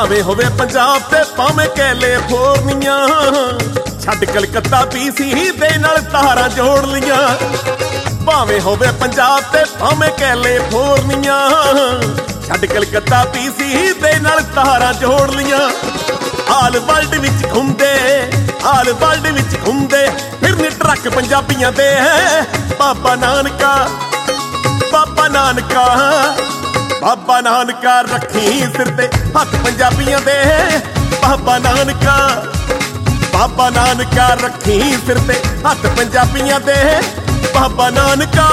ਭਾਵੇਂ ਹੋਵੇ ਪੰਜਾਬ ਤੇ ਭਾਵੇਂ ਕੈਲੀਫੋਰਨੀਆ, ਛੱਡ ਕਲਕੱਤਾ ਪੀਸੀ ਦੇ ਨਾਲ ਤਾਰਾਂ ਜੋੜ ਲੀਆਂ। ਭਾਵੇਂ ਹੋਵੇ ਪੰਜਾਬ ਤੇ ਭਾਵੇਂ ਕੈਲੀਫੋਰਨੀਆ, ਛੱਡ ਕਲਕੱਤਾ ਪੀਸੀ ਦੇ ਨਾਲ ਤਾਰਾਂ ਜੋੜ ਲੀਆਂ। ਆਲ ਵਰਲਡ ਵਿੱਚ ਘੁੰਮਦੇ, ਆਲ ਵਰਲਡ ਵਿੱਚ ਘੁੰਮਦੇ ਫਿਰਨੇ ਟਰੱਕ ਪੰਜਾਬੀਆਂ ਦੇ। ਬਾਬਾ ਨਾਨਕਾ, ਬਾਬਾ ਨਾਨਕਾ, ਬਾਬਾ ਨਾਨਕਾ ਰੱਖੀ ਸਿਰ ਤੇ ਹੱਥ ਪੰਜਾਬੀਆਂ ਦੇ। ਬਾਬਾ ਨਾਨਕਾ, ਬਾਬਾ ਨਾਨਕਾ ਰੱਖੀ ਸਿਰ ਤੇ ਹੱਥ ਪੰਜਾਬੀਆਂ ਦੇ। ਬਾਬਾ ਨਾਨਕਾ।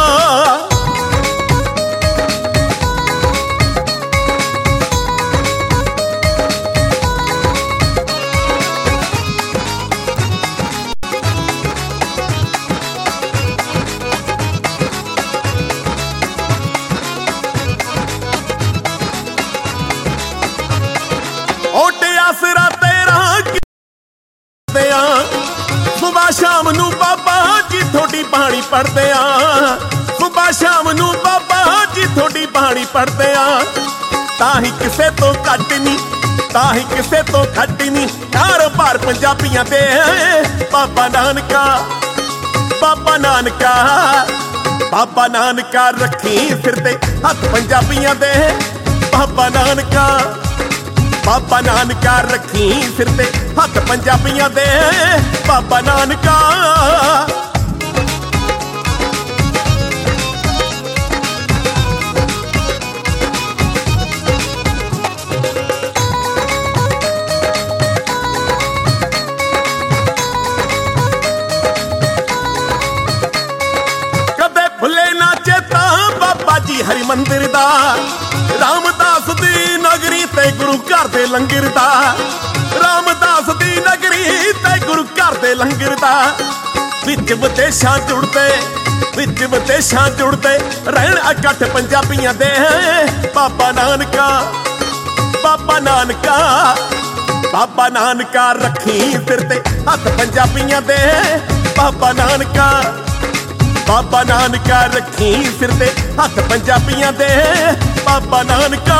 ਆਸਰਾ ਤੇਰਾ ਸੁਬਹ ਸ਼ਾਮ ਨੂੰ ਬਾਬਾ ਜੀ ਥੋੜੀ ਬਾਣੀ ਪੜ੍ਹਦੇ ਆ। ਸੁਬਹ ਸ਼ਾਮ ਨੂੰ ਬਾਬਾ ਜੀ ਥੋੜੀ ਬਾਣੀ ਪੜ੍ਹਦੇ ਆ। ਤਾਂ ਹੀ ਕਿਸੇ ਤੋਂ ਘੱਟ ਨਹੀਂ, ਤਾਂ ਹੀ ਕਿਸੇ ਤੋਂ ਘੱਟ ਨਹੀਂ ਕਾਰੋਬਾਰ ਪੰਜਾਬੀਆਂ ਦੇ। ਬਾਬਾ ਨਾਨਕਾ, ਬਾਬਾ ਨਾਨਕਾ, ਬਾਬਾ ਨਾਨਕਾ ਰੱਖੀ ਸਿਰ ਤੇ ਹੱਥ ਪੰਜਾਬੀਆਂ ਦੇ। ਬਾਬਾ ਨਾਨਕਾ, ਬਾਬਾ ਨਾਨਕਾ ਰੱਖੀ ਸਿਰ ਤੇ ਹੱਥ ਪੰਜਾਬੀਆਂ ਦੇ। ਬਾਬਾ ਨਾਨਕਾ। ਕਦੇ ਭੁੱਲੇ ਨਾ ਚੇਤਾ ਬਾਬਾ ਜੀ ਹਰੀ ਮੰਦਿਰ ਦਾ, ਰਾਮਦਾਸ ਦੀ ਨਗਰੀ ਤੇ ਗੁਰੂ ਘਰ ਦੇ ਲੰਗਰ ਦਾ। ਰਾਮਦਾਸ ਦੀ ਨਗਰੀ ਤੇ ਗੁਰੂ ਘਰ ਦੇ ਲੰਗਰ ਦਾ। ਵਿੱਚ ਵਿਦੇਸ਼ਾਂ ਜੁੜਦੇ, ਵਿੱਚ ਵਿਦੇਸ਼ਾਂ ਜੁੜਦੇ ਰਹਿਣ ਇਕੱਠ ਪੰਜਾਬੀਆਂ ਦੇ। ਬਾਬਾ ਨਾਨਕਾ, ਬਾਬਾ ਨਾਨਕਾ, ਬਾਬਾ ਨਾਨਕਾ ਰੱਖੀ ਸਿਰ ਤੇ ਹੱਥ ਪੰਜਾਬੀਆਂ ਦੇ। ਬਾਬਾ ਨਾਨਕਾ, ਬਾਬਾ ਨਾਨਕਾ ਰੱਖੀ ਸਿਰ ਤੇ ਹੱਥ ਪੰਜਾਬੀਆਂ ਦੇ। ਬਾਬਾ ਨਾਨਕਾ।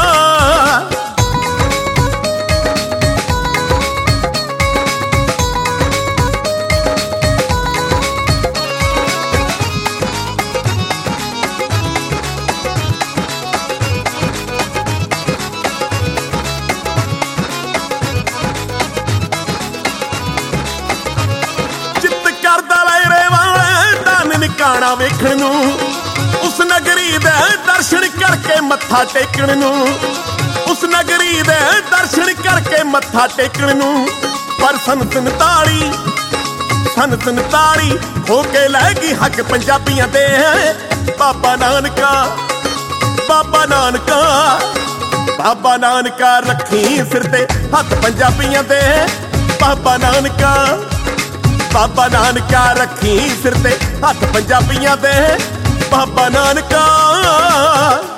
ਚਿੱਤ ਕਰਦਾ ਲੈ ਵਾਲੇ ਧਨ ਨਿਕਾਣਾ ਵੇਖਣ ਨੂੰ, ਉਸ ਨਗਰੀ ਦੇ ਦਰਸ਼ਨ ਕਰਕੇ ਮੱਥਾ ਟੇਕਣ ਨੂੰ। ਉਸ ਨਗਰੀ ਦੇ ਦਰਸ਼ਨ ਕਰਕੇ ਮੱਥਾ ਟੇਕਣ ਨੂੰ। ਪਰ ਸੰਨ 47 ਹੋ ਕੇ ਲੈ ਗਈ ਹੱਕ ਪੰਜਾਬੀਆਂ ਦੇ। ਬਾਬਾ ਨਾਨਕਾ, ਬਾਬਾ ਨਾਨਕਾ, ਬਾਬਾ ਨਾਨਕਾ ਰੱਖੀ ਸਿਰ ਤੇ ਹੱਥ ਪੰਜਾਬੀਆਂ ਦੇ। ਬਾਬਾ ਨਾਨਕਾ, ਬਾਬਾ ਨਾਨਕਾ ਰੱਖੀ ਸਿਰ ਤੇ ਹੱਥ ਪੰਜਾਬੀਆਂ ਦੇ। ਬਾਬਾ ਨਾਨਕਾ।